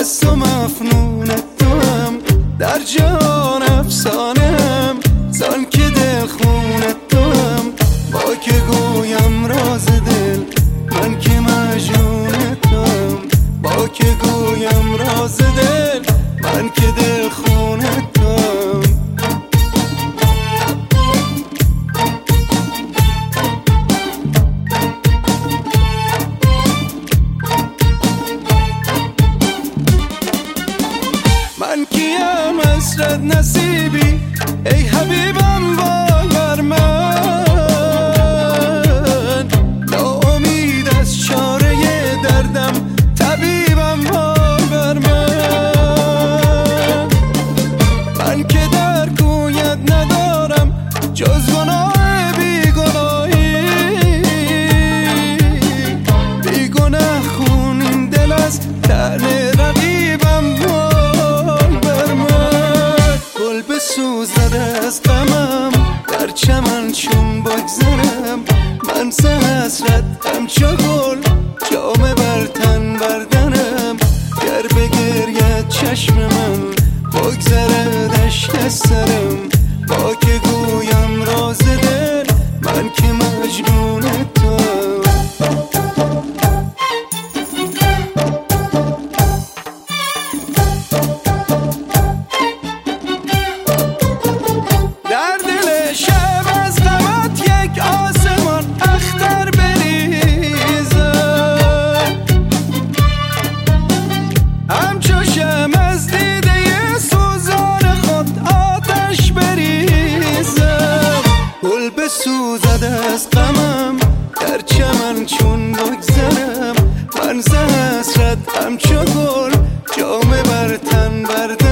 مست و مفنون توام، در جهان افسانم زان که دل خون توام. با که گویم راز دل من که مجنون توام، با که گویم راز دل من که دل خون توام. من کیم حسرت نصیبی ای حبیبم باور من، ناامید از چاره دردم طبیبم باور من. من که در کویت ندارم جز گناه بیگناهی، بیگناه خون این دل از طعن رقیبم باور من. گل بسوزد از غمم در چمن چون بگذرم، من ز حسرت همچو گل جامه بر تن بردنم. گر بگرید چشم من بگذرد اشک از سرم، با که گویم راز دل من که مجنون توام. در دل شب از غمت یک آسمان اختر بریزد، همچو شمع از دیده سوزان خود آتش بریزد. گل بسوزد از غمم در چمن چون بگذرم، من ز حسرت همچو گل جامه بر تن بردم.